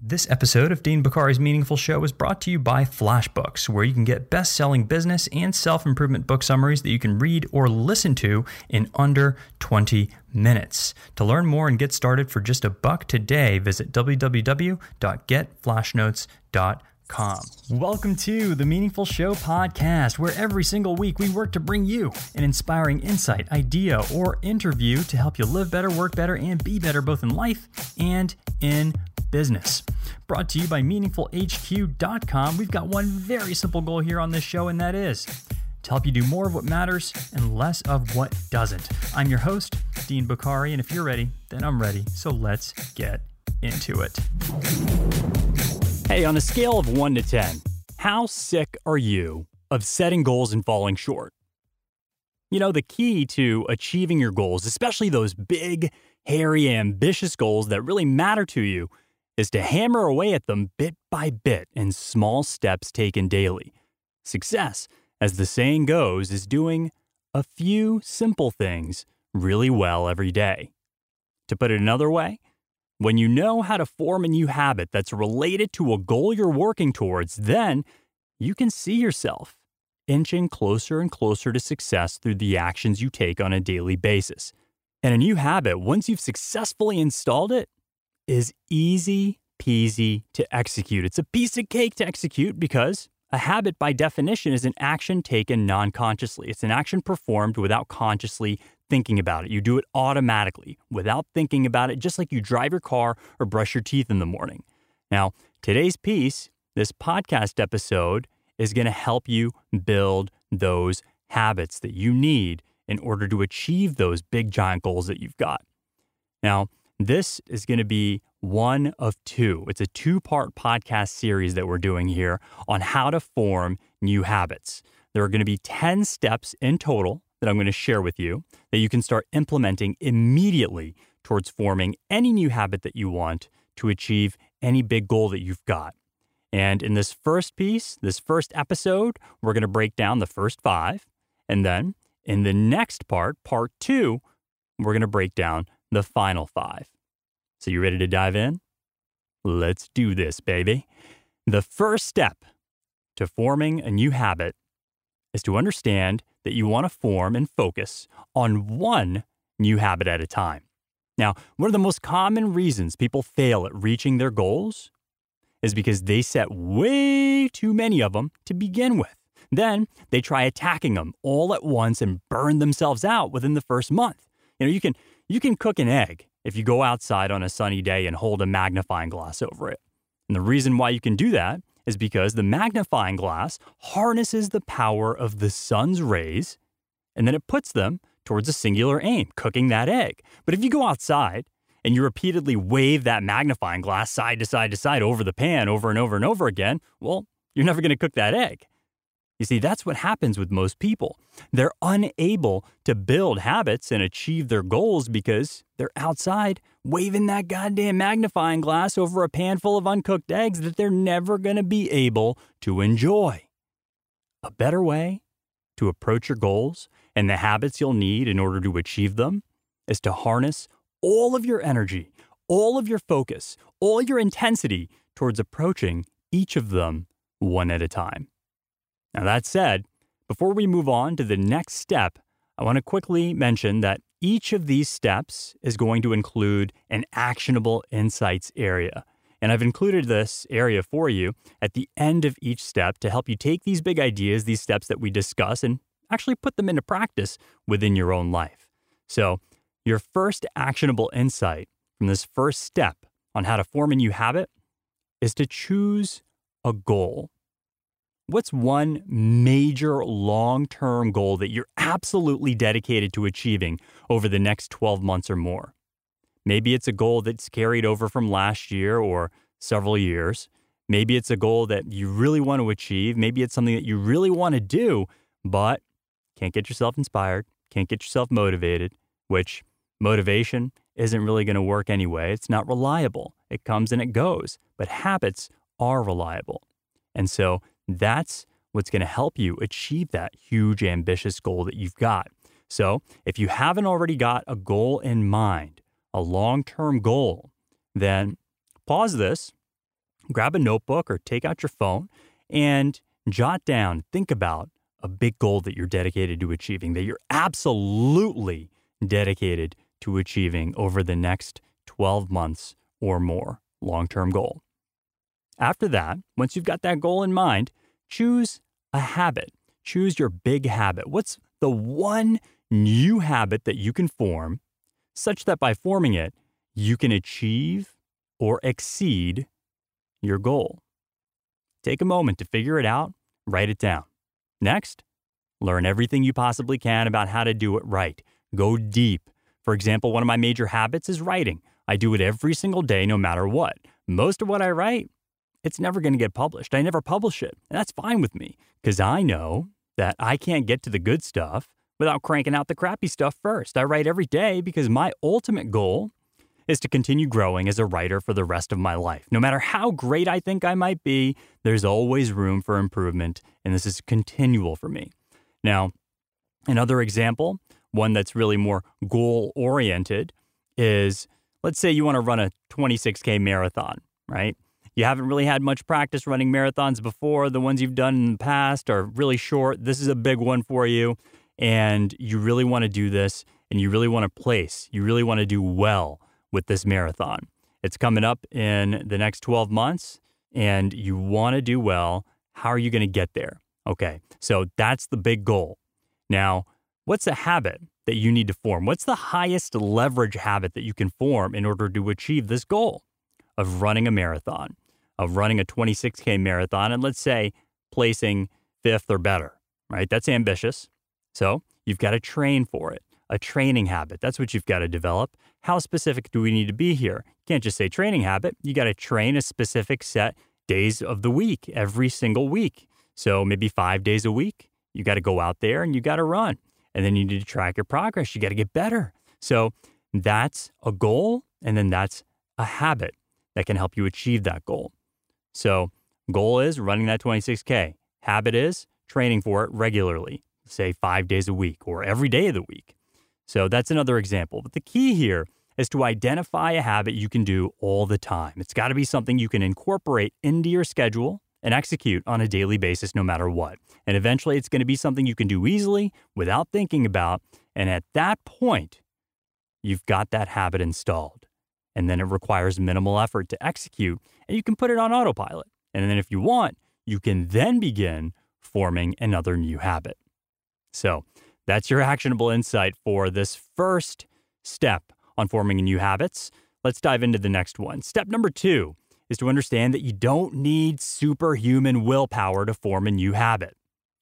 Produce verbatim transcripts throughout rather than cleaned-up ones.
This episode of Dean Bokhari's Meaningful Show is brought to you by FlashBooks, where you can get best-selling business and self-improvement book summaries that you can read or listen to in under twenty minutes. To learn more and get started for just a buck today, visit w w w dot get flash notes dot com. Welcome to the Meaningful Show podcast, where every single week we work to bring you an inspiring insight, idea, or interview to help you live better, work better, and be better both in life and in business. Brought to you by meaningful h q dot com. We've got one very simple goal here on this show, and that is to help you do more of what matters and less of what doesn't. I'm your host, Dean Bokhari, and if you're ready, then I'm ready. So let's get into it. Hey, on a scale of one to ten, how sick are you of setting goals and falling short? You know, the key to achieving your goals, especially those big, hairy, ambitious goals that really matter to you, is to hammer away at them bit by bit in small steps taken daily. Success, as the saying goes, is doing a few simple things really well every day. To put it another way, when you know how to form a new habit that's related to a goal you're working towards, then you can see yourself inching closer and closer to success through the actions you take on a daily basis. And a new habit, once you've successfully installed it, is easy peasy to execute. It's a piece of cake to execute because a habit, by definition, is an action taken non-consciously. It's an action performed without consciously thinking about it. You do it automatically without thinking about it, just like you drive your car or brush your teeth in the morning. Now, today's piece, this podcast episode, is going to help you build those habits that you need in order to achieve those big, giant goals that you've got. Now, this is going to be one of two. It's a two-part podcast series that we're doing here on how to form new habits. There are going to be ten steps in total that I'm going to share with you that you can start implementing immediately towards forming any new habit that you want to achieve any big goal that you've got. And in this first piece, this first episode, we're going to break down the first five. And then in the next part, part two, we're going to break down the final five. So you ready to dive in? Let's do this, baby. The first step to forming a new habit is to understand that you want to form and focus on one new habit at a time. Now, one of the most common reasons people fail at reaching their goals is because they set way too many of them to begin with. Then they try attacking them all at once and burn themselves out within the first month. You know, you can you can cook an egg if you go outside on a sunny day and hold a magnifying glass over it. And the reason why you can do that is because the magnifying glass harnesses the power of the sun's rays, and then it puts them towards a singular aim, cooking that egg. But if you go outside and you repeatedly wave that magnifying glass side to side to side over the pan over and over and over again, well, you're never going to cook that egg. You see, that's what happens with most people. They're unable to build habits and achieve their goals because they're outside waving that goddamn magnifying glass over a pan full of uncooked eggs that they're never going to be able to enjoy. A better way to approach your goals and the habits you'll need in order to achieve them is to harness all of your energy, all of your focus, all your intensity towards approaching each of them one at a time. Now, that said, before we move on to the next step, I want to quickly mention that each of these steps is going to include an actionable insights area. And I've included this area for you at the end of each step to help you take these big ideas, these steps that we discuss, and actually put them into practice within your own life. So your first actionable insight from this first step on how to form a new habit is to choose a goal. What's one major long-term goal that you're absolutely dedicated to achieving over the next twelve months or more? Maybe it's a goal that's carried over from last year or several years. Maybe it's a goal that you really want to achieve. Maybe it's something that you really want to do, but can't get yourself inspired, can't get yourself motivated, which motivation isn't really going to work anyway. It's not reliable. It comes and it goes, but habits are reliable. And so that's what's going to help you achieve that huge, ambitious goal that you've got. So if you haven't already got a goal in mind, a long-term goal, then pause this, grab a notebook or take out your phone and jot down, think about a big goal that you're dedicated to achieving, that you're absolutely dedicated to achieving over the next twelve months or more, long-term goal. After that, once you've got that goal in mind, choose a habit. Choose your big habit. What's the one new habit that you can form such that by forming it, you can achieve or exceed your goal? Take a moment to figure it out, write it down. Next, learn everything you possibly can about how to do it right. Go deep. For example, one of my major habits is writing. I do it every single day, no matter what. Most of what I write, it's never going to get published. I never publish it. And that's fine with me because I know that I can't get to the good stuff without cranking out the crappy stuff first. I write every day because my ultimate goal is to continue growing as a writer for the rest of my life. No matter how great I think I might be, there's always room for improvement, and this is continual for me. Now, another example, one that's really more goal-oriented, is let's say you want to run a twenty-six K marathon, right? You haven't really had much practice running marathons before. The ones you've done in the past are really short. This is a big one for you, and you really want to do this, and you really want to place. You really want to do well with this marathon. It's coming up in the next twelve months, and you want to do well. How are you going to get there? Okay, so that's the big goal. Now, what's a habit that you need to form? What's the highest leverage habit that you can form in order to achieve this goal of running a marathon, of running a twenty-six K marathon, and let's say placing fifth or better, right? That's ambitious. So you've got to train for it. A training habit. That's what you've got to develop. How specific do we need to be here? You can't just say training habit. You got to train a specific set days of the week, every single week. So maybe five days a week, you got to go out there and you got to run. And then you need to track your progress. You got to get better. So that's a goal. And then that's a habit that can help you achieve that goal. So goal is running that twenty-six K. Habit is training for it regularly, say five days a week or every day of the week. So that's another example. But the key here is to identify a habit you can do all the time. It's got to be something you can incorporate into your schedule and execute on a daily basis no matter what. And eventually it's going to be something you can do easily without thinking about. And at that point, you've got that habit installed. And then it requires minimal effort to execute, and you can put it on autopilot. And then if you want, you can then begin forming another new habit. So that's your actionable insight for this first step on forming new habits. Let's dive into the next one. Step number two is to understand that you don't need superhuman willpower to form a new habit.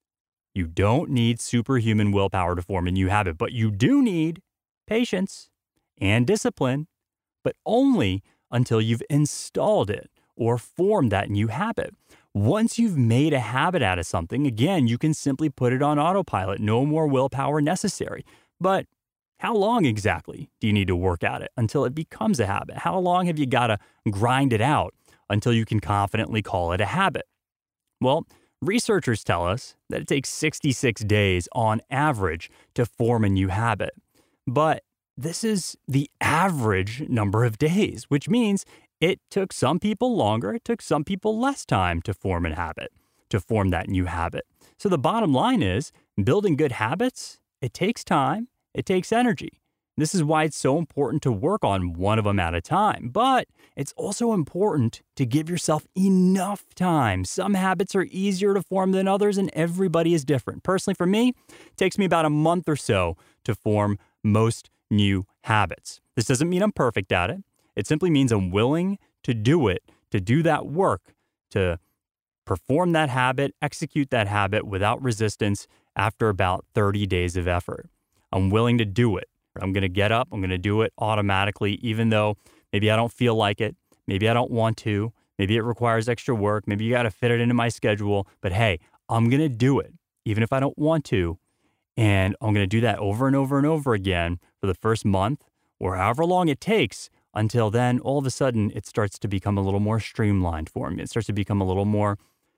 You don't need superhuman willpower to form a new habit, but you do need patience and discipline, but only until you've installed it or formed that new habit. Once you've made a habit out of something, again, you can simply put it on autopilot. No more willpower necessary. But how long exactly do you need to work at it until it becomes a habit? How long have you got to grind it out until you can confidently call it a habit? Well, researchers tell us that it takes sixty-six days on average to form a new habit. But this is the average number of days, which means it took some people longer, it took some people less time to form a habit, to form that new habit. So the bottom line is, building good habits, it takes time, it takes energy. This is why it's so important to work on one of them at a time. But it's also important to give yourself enough time. Some habits are easier to form than others, and everybody is different. Personally, for me, it takes me about a month or so to form most new habits. This doesn't mean I'm perfect at it. It simply means I'm willing to do it, to do that work, to perform that habit, execute that habit without resistance after about thirty days of effort. I'm willing to do it. I'm going to get up. I'm going to do it automatically, even though maybe I don't feel like it. Maybe I don't want to. Maybe it requires extra work. Maybe you got to fit it into my schedule. But hey, I'm going to do it, even if I don't want to. And I'm going to do that over and over and over again for the first month or however long it takes, until then, all of a sudden, it starts to become a little more streamlined for me. It starts to become a little more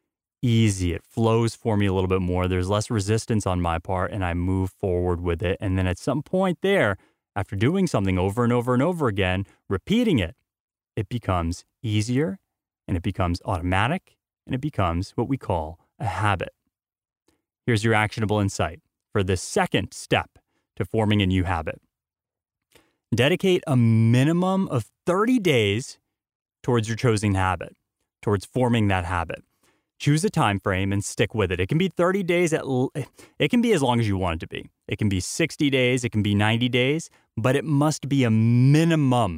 easy. It flows for me a little bit more. There's less resistance on my part, and I move forward with it. And then at some point there, after doing something over and over and over again, repeating it, it becomes easier and it becomes automatic, and it becomes what we call a habit. Here's your actionable insight for the second step to forming a new habit. Dedicate a minimum of thirty days towards your chosen habit, towards forming that habit. Choose a time frame and stick with it. It can be thirty days. At l- it can be as long as you want it to be. It can be sixty days. It can be ninety days, but it must be a minimum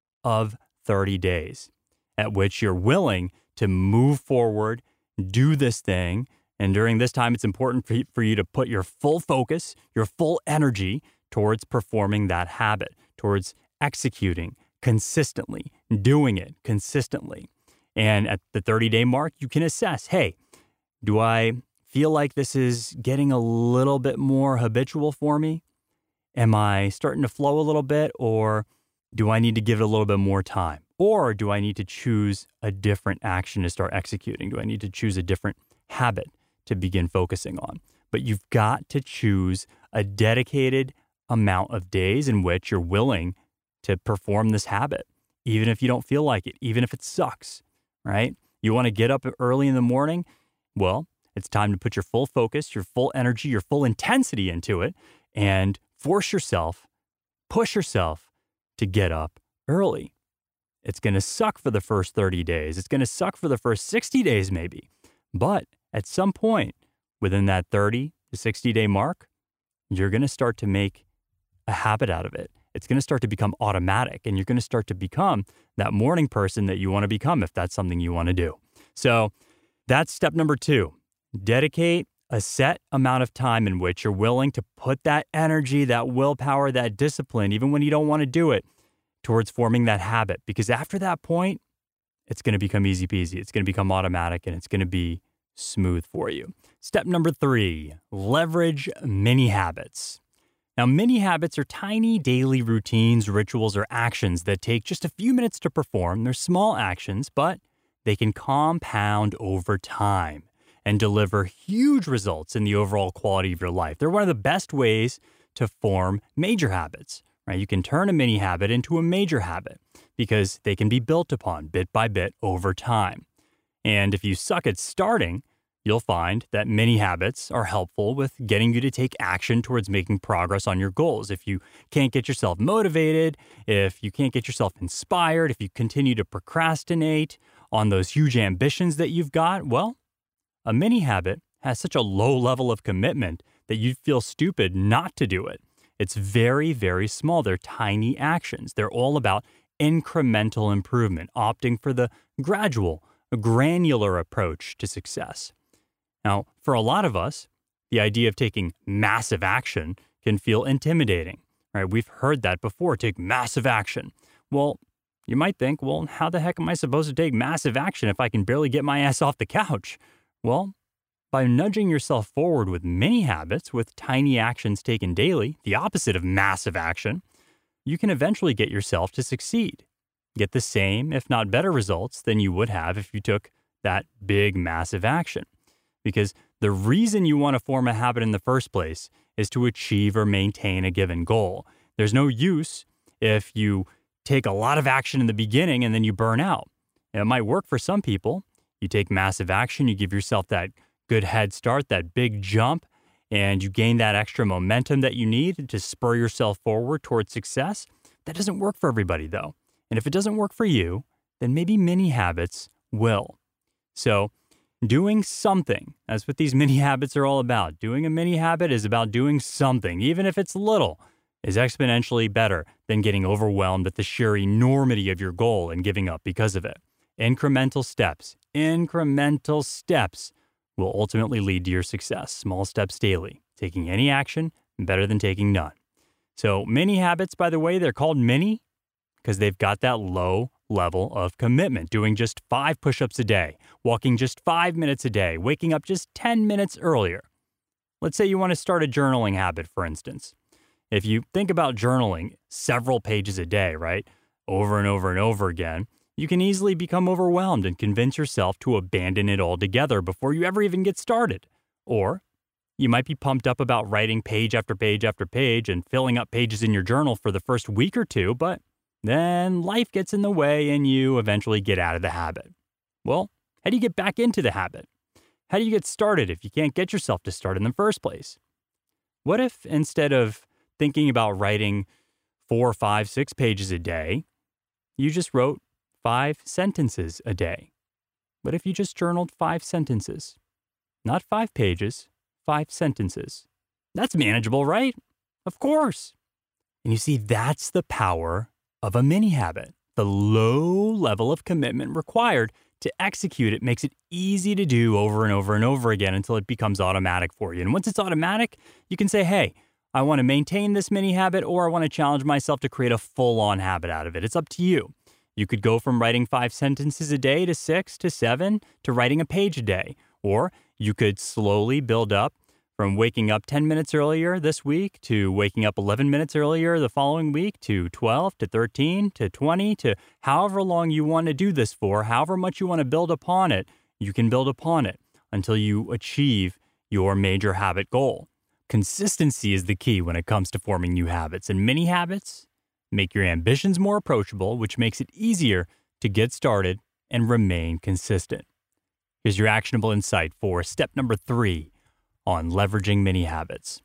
of thirty days at which you're willing to move forward, do this thing. And during this time, it's important for you, for you to put your full focus, your full energy towards performing that habit, towards executing consistently, doing it consistently. And at the thirty-day mark, you can assess, hey, do I feel like this is getting a little bit more habitual for me? Am I starting to flow a little bit, or do I need to give it a little bit more time? Or do I need to choose a different action to start executing? Do I need to choose a different habit to begin focusing on? But you've got to choose a dedicated amount of days in which you're willing to perform this habit, even if you don't feel like it, even if it sucks, right? You want to get up early in the morning? Well, it's time to put your full focus, your full energy, your full intensity into it, and force yourself, push yourself to get up early. It's going to suck for the first thirty days. It's going to suck for the first sixty days maybe. But at some point within that thirty to sixty day mark, you're going to start to make a habit out of it. It's going to start to become automatic, and you're going to start to become that morning person that you want to become if that's something you want to do. So that's step number two. Dedicate a set amount of time in which you're willing to put that energy, that willpower, that discipline, even when you don't want to do it, towards forming that habit. Because after that point, it's going to become easy peasy. It's going to become automatic, and it's going to be smooth for you. Step number three, leverage mini habits. Now, mini habits are tiny daily routines, rituals, or actions that take just a few minutes to perform. They're small actions, but they can compound over time and deliver huge results in the overall quality of your life. They're one of the best ways to form major habits, right? You can turn a mini habit into a major habit because they can be built upon bit by bit over time. And if you suck at starting, you'll find that mini habits are helpful with getting you to take action towards making progress on your goals. If you can't get yourself motivated, if you can't get yourself inspired, if you continue to procrastinate on those huge ambitions that you've got, well, a mini habit has such a low level of commitment that you'd feel stupid not to do it. It's very, very small. They're tiny actions. They're all about incremental improvement, opting for the gradual, granular approach to success. Now, for a lot of us, the idea of taking massive action can feel intimidating, right? We've heard that before, take massive action. Well, you might think, well, how the heck am I supposed to take massive action if I can barely get my ass off the couch? Well, by nudging yourself forward with mini habits, with tiny actions taken daily, the opposite of massive action, you can eventually get yourself to succeed. Get the same, if not better results than you would have if you took that big, massive action. Because the reason you want to form a habit in the first place is to achieve or maintain a given goal. There's no use if you take a lot of action in the beginning and then you burn out. It might work for some people. You take massive action, you give yourself that good head start, that big jump, and you gain that extra momentum that you need to spur yourself forward towards success. That doesn't work for everybody, though. And if it doesn't work for you, then maybe mini habits will. So doing something, that's what these mini habits are all about. Doing a mini habit is about doing something, even if it's little, is exponentially better than getting overwhelmed at the sheer enormity of your goal and giving up because of it. Incremental steps, incremental steps will ultimately lead to your success. Small steps daily. Taking any action better than taking none. So mini habits, by the way, they're called mini because they've got that low level of commitment. Doing just five push-ups a day, walking just five minutes a day, waking up just ten minutes earlier. Let's say you want to start a journaling habit, for instance. If you think about journaling several pages a day, right, over and over and over again, you can easily become overwhelmed and convince yourself to abandon it altogether before you ever even get started. Or you might be pumped up about writing page after page after page and filling up pages in your journal for the first week or two, but then life gets in the way and you eventually get out of the habit. Well, how do you get back into the habit? How do you get started if you can't get yourself to start in the first place? What if instead of thinking about writing four, five, six pages a day, you just wrote five sentences a day? What if you just journaled five sentences? Not five pages, five sentences. That's manageable, right? Of course. And you see, that's the power of a mini habit. The low level of commitment required to execute it makes it easy to do over and over and over again until it becomes automatic for you. And once it's automatic, you can say, hey, I want to maintain this mini habit, or I want to challenge myself to create a full-on habit out of it. It's up to you. You could go from writing five sentences a day to six to seven to writing a page a day. Or you could slowly build up from waking up ten minutes earlier this week to waking up eleven minutes earlier the following week to twelve to thirteen to twenty to however long you want to do this for, however much you want to build upon it, you can build upon it until you achieve your major habit goal. Consistency is the key when it comes to forming new habits, and mini habits make your ambitions more approachable, which makes it easier to get started and remain consistent. Here's your actionable insight for step number three on leveraging mini habits.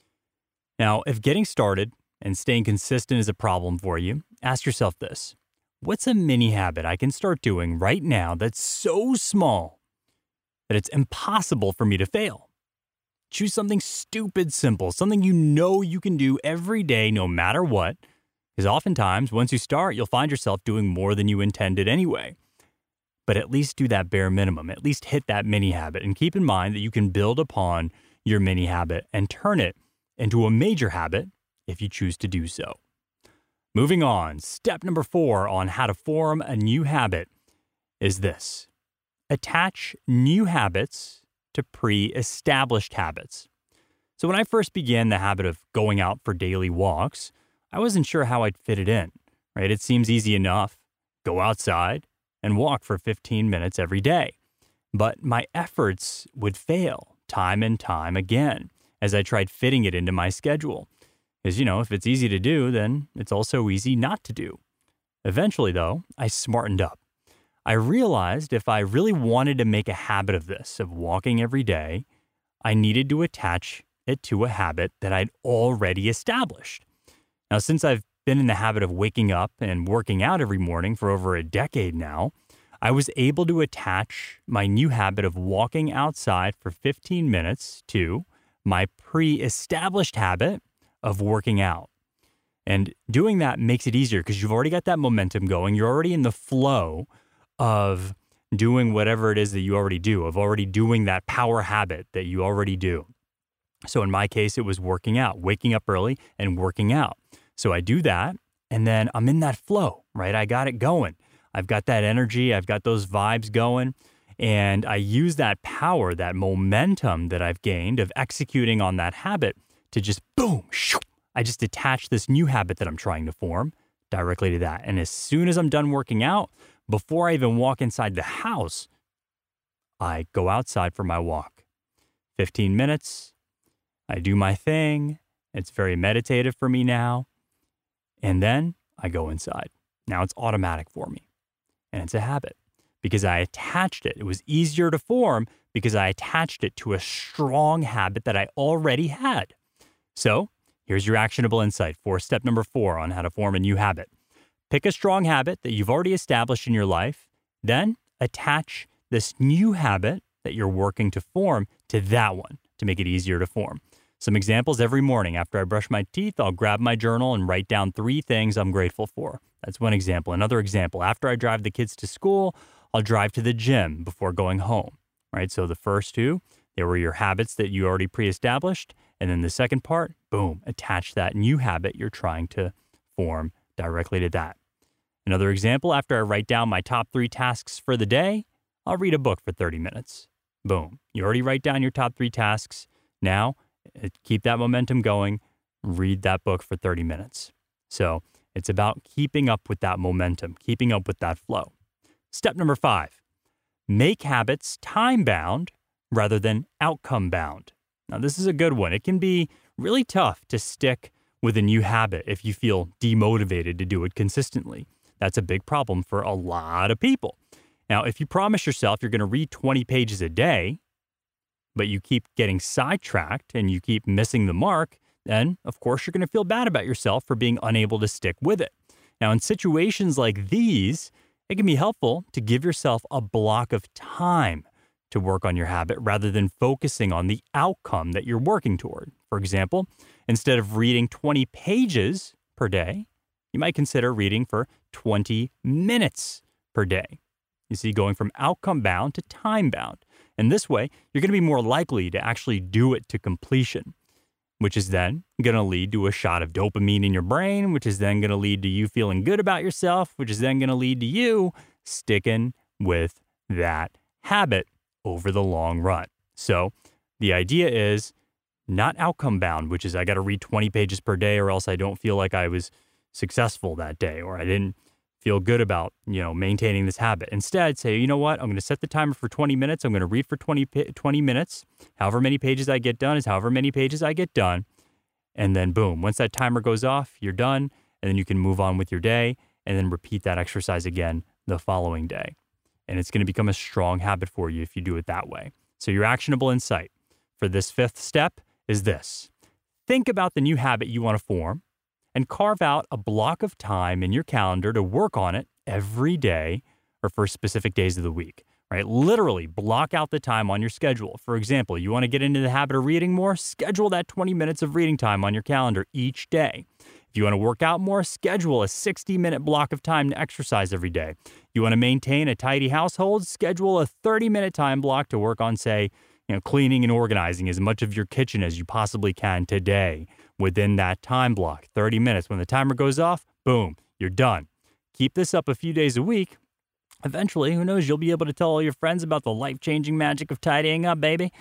Now, if getting started and staying consistent is a problem for you, ask yourself this. What's a mini habit I can start doing right now that's so small that it's impossible for me to fail? Choose something stupid simple, something you know you can do every day no matter what, because oftentimes once you start, you'll find yourself doing more than you intended anyway. But at least do that bare minimum. At least hit that mini habit. And keep in mind that you can build upon your mini habit and turn it into a major habit if you choose to do so. Moving on, step number four on how to form a new habit is this. Attach new habits to pre-established habits. So when I first began the habit of going out for daily walks, I wasn't sure how I'd fit it in, right? It seems easy enough. Go outside and walk for fifteen minutes every day. But my efforts would fail time and time again as I tried fitting it into my schedule. Because, you know, if it's easy to do, then it's also easy not to do. Eventually, though, I smartened up. I realized if I really wanted to make a habit of this, of walking every day, I needed to attach it to a habit that I'd already established. Now, since I've been in the habit of waking up and working out every morning for over a decade now, I was able to attach my new habit of walking outside for fifteen minutes to my pre-established habit of working out. And doing that makes it easier because you've already got that momentum going. You're already in the flow of doing whatever it is that you already do, of already doing that power habit that you already do. So in my case, it was working out, waking up early and working out. So I do that, and then I'm in that flow, right? I got it going. I've got that energy. I've got those vibes going. And I use that power, that momentum that I've gained of executing on that habit to just boom, shoo, I just attach this new habit that I'm trying to form directly to that. And as soon as I'm done working out, before I even walk inside the house, I go outside for my walk. fifteen minutes. I do my thing. It's very meditative for me now. And then I go inside. Now it's automatic for me. And it's a habit because I attached it. It was easier to form because I attached it to a strong habit that I already had. So here's your actionable insight for step number four on how to form a new habit. Pick a strong habit that you've already established in your life. Then attach this new habit that you're working to form to that one to make it easier to form. Some examples: every morning after I brush my teeth, I'll grab my journal and write down three things I'm grateful for. That's one example. Another example, after I drive the kids to school, I'll drive to the gym before going home, right? So the first two, they were your habits that you already pre-established. And then the second part, boom, attach that new habit you're trying to form directly to that. Another example, after I write down my top three tasks for the day, I'll read a book for thirty minutes. Boom. You already write down your top three tasks. Now, keep that momentum going. Read that book for thirty minutes. So it's about keeping up with that momentum, keeping up with that flow. Step number five, make habits time-bound rather than outcome-bound. Now, this is a good one. It can be really tough to stick with a new habit if you feel demotivated to do it consistently. That's a big problem for a lot of people. Now, if you promise yourself you're going to read twenty pages a day, but you keep getting sidetracked and you keep missing the mark, then of course you're going to feel bad about yourself for being unable to stick with it. Now, in situations like these, it can be helpful to give yourself a block of time to work on your habit rather than focusing on the outcome that you're working toward. For example, instead of reading twenty pages per day, you might consider reading for twenty minutes per day. You see, going from outcome bound to time bound. And this way, you're going to be more likely to actually do it to completion, which is then going to lead to a shot of dopamine in your brain, which is then going to lead to you feeling good about yourself, which is then going to lead to you sticking with that habit over the long run. So the idea is not outcome bound, which is I got to read twenty pages per day or else I don't feel like I was successful that day or I didn't feel good about, you know, maintaining this habit. Instead, say, you know what, I'm going to set the timer for twenty minutes. I'm going to read for twenty, twenty minutes. However many pages I get done is however many pages I get done. And then boom, once that timer goes off, you're done. And then you can move on with your day and then repeat that exercise again the following day. And it's going to become a strong habit for you if you do it that way. So your actionable insight for this fifth step is this. Think about the new habit you want to form and carve out a block of time in your calendar to work on it every day or for specific days of the week, right? Literally block out the time on your schedule. For example, you want to get into the habit of reading more, schedule that twenty minutes of reading time on your calendar each day. If you want to work out more, schedule a sixty minute block of time to exercise every day. You want to maintain a tidy household, schedule a thirty minute time block to work on, say, you know, cleaning and organizing as much of your kitchen as you possibly can today. Within that time block, thirty minutes. When the timer goes off, boom, you're done. Keep this up a few days a week. Eventually, who knows, you'll be able to tell all your friends about the life-changing magic of tidying up, baby.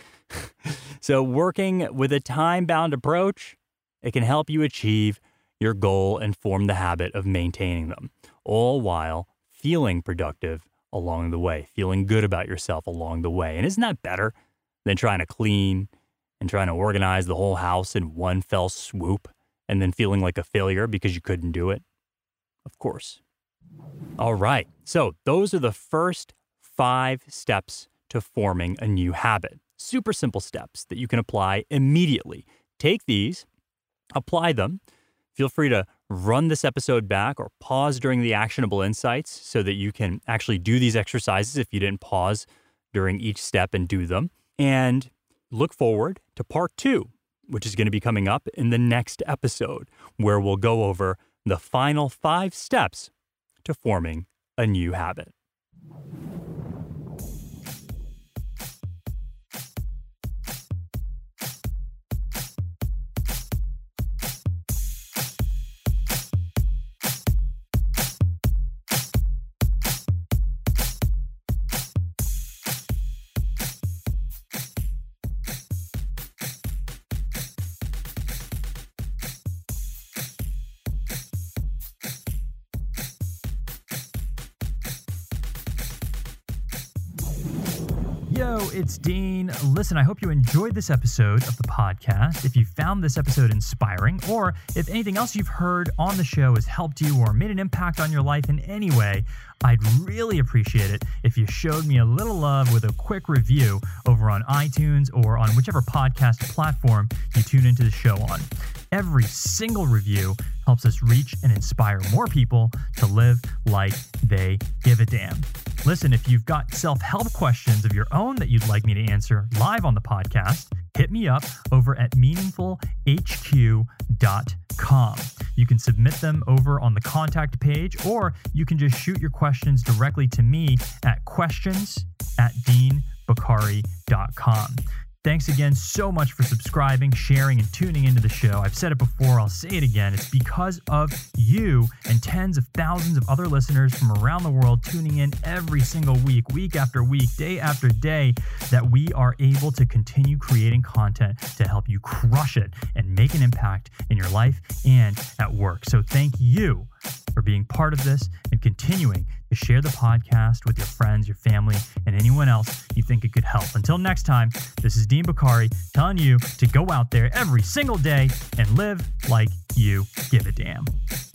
So working with a time-bound approach, it can help you achieve your goal and form the habit of maintaining them, all while feeling productive along the way, feeling good about yourself along the way. And isn't that better than trying to clean and trying to organize the whole house in one fell swoop and then feeling like a failure because you couldn't do it? Of course. All right. So those are the first five steps to forming a new habit. Super simple steps that you can apply immediately. Take these, apply them. Feel free to run this episode back or pause during the actionable insights so that you can actually do these exercises if you didn't pause during each step and do them. And look forward to part two, which is going to be coming up in the next episode, where we'll go over the final five steps to forming a new habit. Yo, it's Dean. Listen, I hope you enjoyed this episode of the podcast. If you found this episode inspiring, or if anything else you've heard on the show has helped you or made an impact on your life in any way, I'd really appreciate it if you showed me a little love with a quick review over on iTunes or on whichever podcast platform you tune into the show on. Every single review helps us reach and inspire more people to live like they give a damn. Listen, if you've got self-help questions of your own that you'd like me to answer live on the podcast, hit me up over at meaningful h q dot com. You can submit them over on the contact page, or you can just shoot your questions directly to me at questions at dean bokhari dot com. Thanks again so much for subscribing, sharing, and tuning into the show. I've said it before, I'll say it again. It's because of you and tens of thousands of other listeners from around the world tuning in every single week, week after week, day after day, that we are able to continue creating content to help you crush it and make an impact in your life and at work. So thank you for being part of this and continuing to share the podcast with your friends, your family, and anyone else you think it could help. Until next time, this is Dean Bokhari telling you to go out there every single day and live like you give a damn.